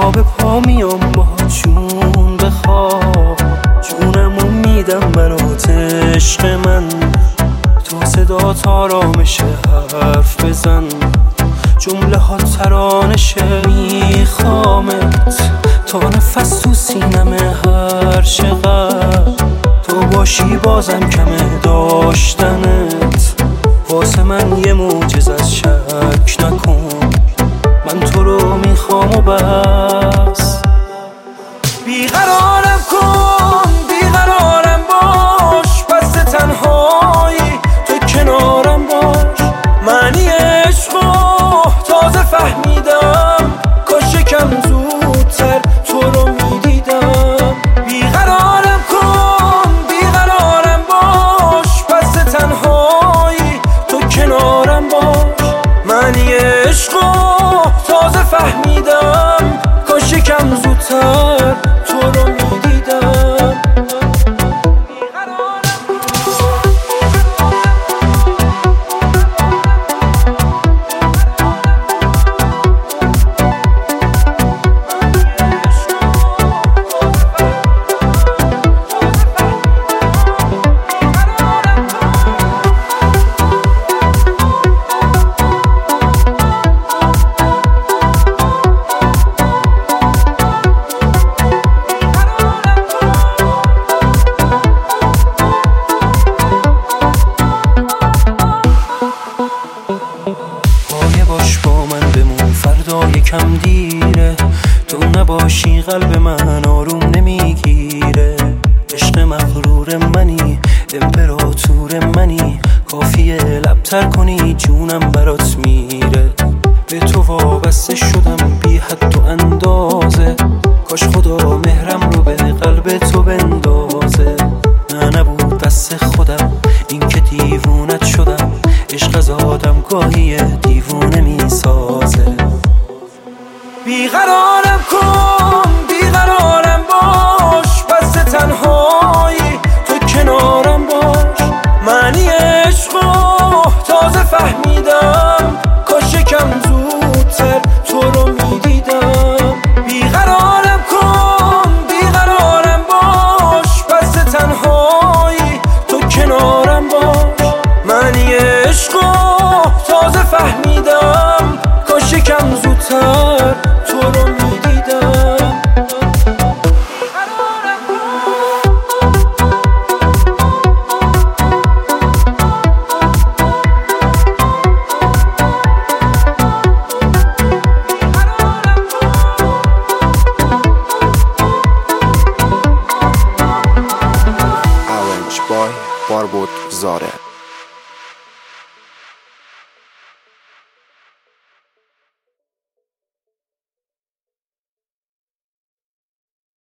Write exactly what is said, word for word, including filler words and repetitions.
پا به پا میام با جون بخواب، جونمو میدم برات عشق من. تو صدا آرامشه حرف بزن، جمله ها ترانشه. میخوامت تا نفس تو سینمه هر چقدر تو باشی بازم کمه داشتنت. واسه من یه معجزه از شک نکن، من تو رو میخوام و بس. بیقرارم کن بیقرارم باش، پس تنهایی تو کنارم باش. معنی عشقو تازه فهمیدم، کاش یکم زودتر تو رو میدیدم. بیقرارم کن بیقرارم باش، پس تنهایی تو کنارم باش. معنی عشقو تازه فهمیدم، کاش یکم زودتر تو رو میدیدم. باش با من بمون فردا یکم دیره، تو نباشی قلب من آروم نمیگیره. عشق مغرور منی امپراتور منی، کافیه لبتر کنی جونم برات میره. به تو وابسته شدم بی حد و اندازه، کاش خدا مهرم رو به قلب تو بندازه. نه نبود دست خودم این که دیوونت شدم، عشق از آدم گاهی دیوونه میسازه. بیقرارم کن بیقرارم باش، پس تنهایی تو کنارم باش. معنی عشقو تازه فهمیدم، کاش یکم زودتر تو رو میدیدم. بیقرارم کن بیقرارم باش، پس تنهایی تو کنارم باش. معنی عشقو تازه فهمیدم، کاش یکم زودتر تو رو میدیدم. Arrange by Barbot Zare.